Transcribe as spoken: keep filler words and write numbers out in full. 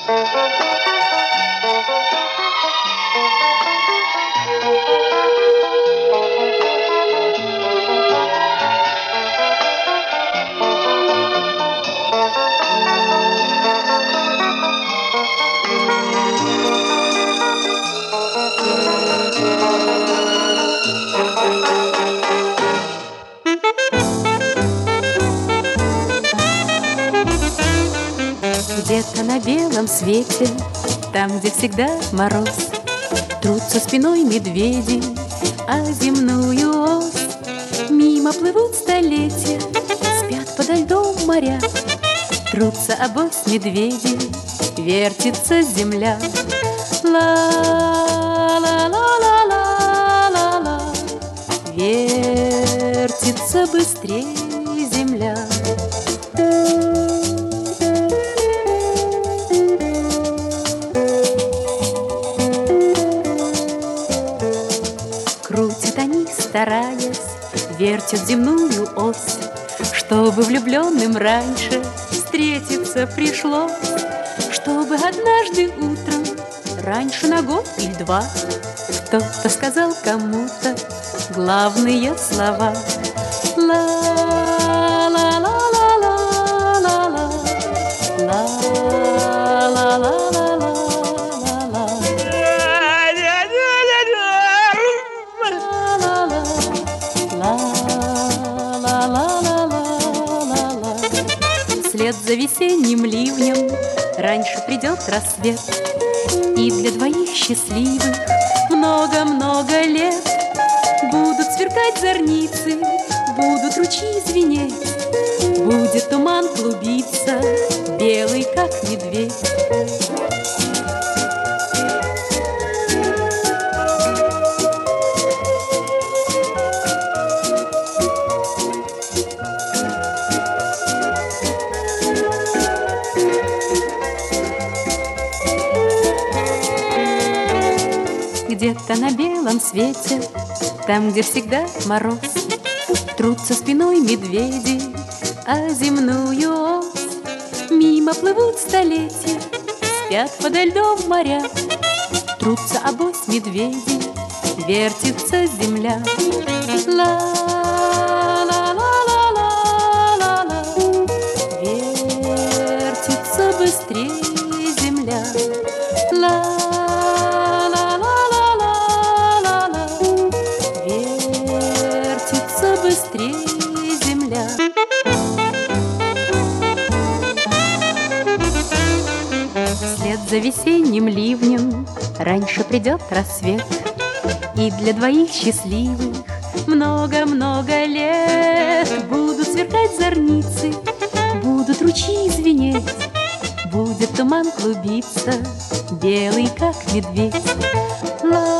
Где-то на белом свете, там, где всегда мороз, трутся спиной медведи о земную ось. Мимо плывут столетия, спят подо льдом моря, трутся обось медведи, вертится земля. Ла-ла-ла-ла-ла-ла-ла, вертится быстрее земля. Крутят они, стараясь, вертят земную ось, чтобы влюбленным раньше встретиться пришлось, чтобы однажды утром, раньше на год или два, кто-то сказал кому-то главные слова. Ла-ла-ла-ла-ла-ла-ла, ла-ла-ла-ла-ла-ла. Вслед за весенним ливнем раньше придет рассвет, и для двоих счастливых много-много лет будут сверкать зорницы, будут ручьи звенеть, будет туман клубиться, белый, как медведь. Где-то на белом свете, там, где всегда мороз, трутся спиной медведи о земную ось. Мимо плывут столетия, спят подо льдом моря, трутся обось медведи, вертится земля. Ла-ла-ла-ла-ла-ла, вертится быстрее земля. Ла быстрее земля. Вслед за весенним ливнем раньше придет рассвет, и для двоих счастливых много-много лет будут сверкать зорницы, будут ручьи звенеть, будет туман клубиться, белый, как медведь. Ла